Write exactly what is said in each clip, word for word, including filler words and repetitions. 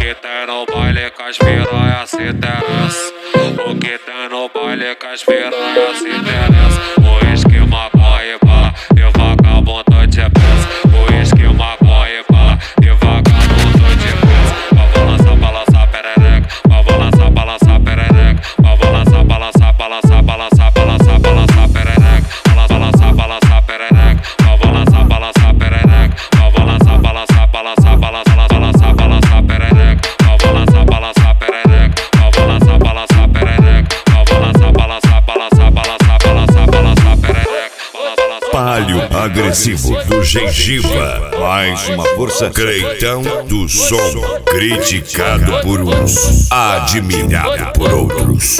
que tem no baile com as piranhas se interessa. O que tem no baile com as piranhas se interessa. O esquema vai pá, e vagabundo de peça. O esquema vai pá, e vagabundo de peça. Balança, balança, perereca. Balança, balança, perereca. Balança, balança, balança, balança, balança, balança, perereca. Balança, balança, perereca. Balança, balança, perereca. Balança, balança, balança, balança, balança, balança, perereca. Balança, balança, perereca. Balança, balança, perereca. Balança, balança, balança, balança, balança, balança, perereca. Palio agressivo do Gengiva, mais uma força. Creitão do som, criticado por uns, admirado por outros.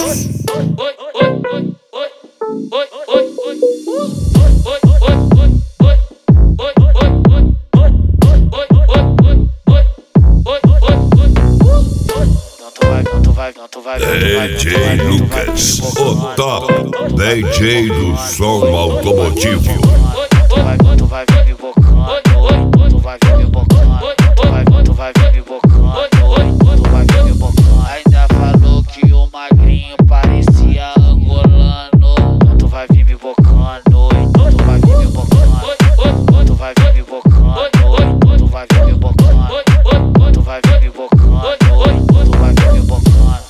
D J Lucas, o top D J do som automotivo. Tu vai, tu vai vir me bocando, tu vai vir me bocando, tu vai, tu vai vir me bocando, tu vai vir me bocando. Ainda falou que o magrinho parecia angolano. Tu vai vir me bocando, tu vai vir me bocando, tu vai vir me bocando, tu vai vir me bocando, tu vai vir me bocando, tu vai vir me bocando.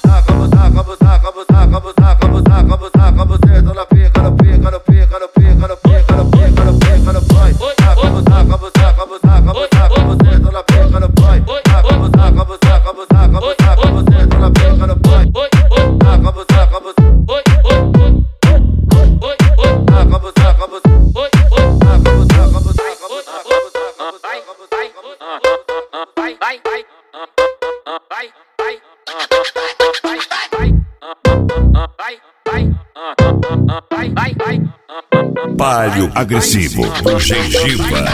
Palio agressivo do Gengiva.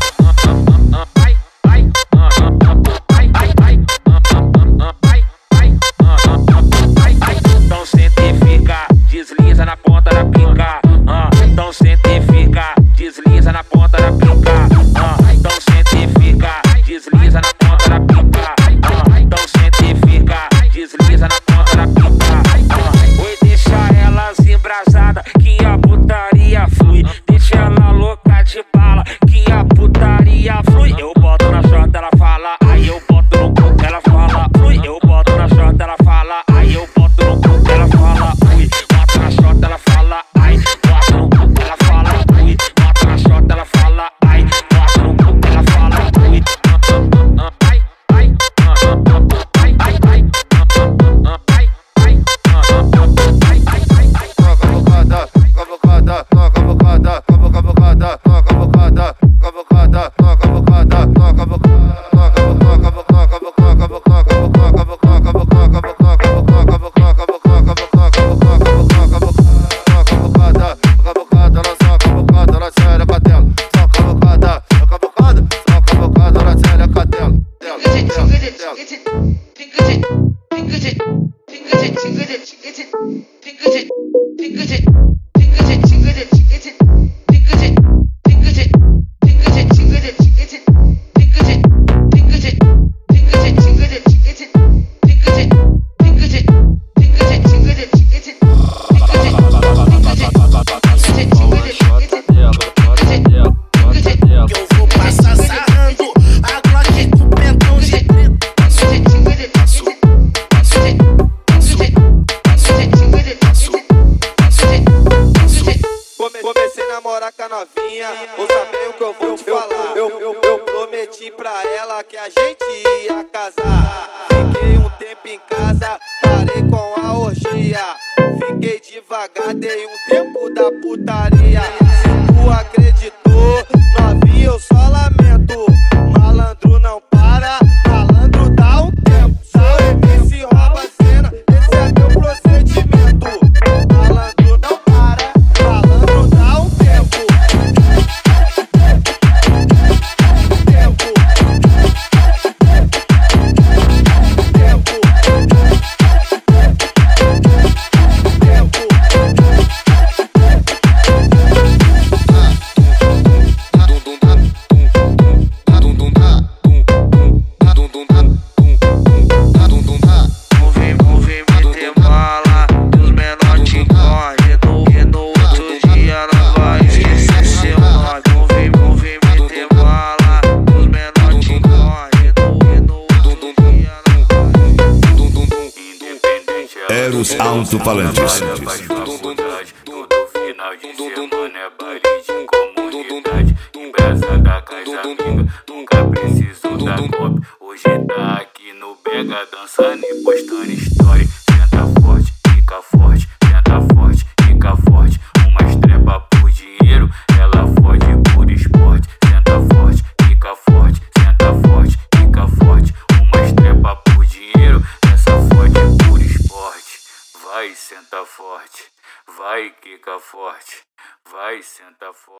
Então senta e fica, desliza na ponta da pica. Então senta e fica, desliza na ponta da pica. Então senta e fica, desliza na ponta da pica. Então senta e fica, desliza na ponta da pica. Oi, deixa elas embrasadas que a putaria flui. Deixa ela louca de bala que a putaria flui. Eu boto na chota, ela fala, aí eu boto no cu, ela fala, flui. Eu boto na chota, ela fala, aí eu boto no cu, ela fala, flui. Boto na chota, ela fala, ai, boto no cu, ela fala, flui. Boto na chota, ela fala, ai, boto no cu, ela fala, flui. Ai, ai, ai, ai, ai, ai, ai, Comecei a namorar com a novinha, ouça bem o que eu vou te falar. Eu, eu, eu prometi pra ela que a gente ia casar. Fiquei um tempo em casa, parei com a orgia. Fiquei devagar, dei um tempo da putaria. Se tu acreditou, novinha, eu só lamento. Malandro não para, malandro dá um tempo. Sabe, se rouba a cena, esse é meu procedimento. Malandro não para, malandro dá um tempo. Tempo. Tempo. Tempo. seus alto-falantes. Todo final de semana é baile de comunidade. Embraçada com as amigas, nunca precisou da cop. Hoje tá aqui no Bega dançando e postando story. Senta forte, fica forte, senta forte, fica forte. Uma estrepa por dinheiro, ela fode por esporte. Senta forte, fica forte, senta forte, fica forte. Uma estrepa por dinheiro, essa fode por esporte. Vai, senta forte, vai, quica forte, vai, senta forte.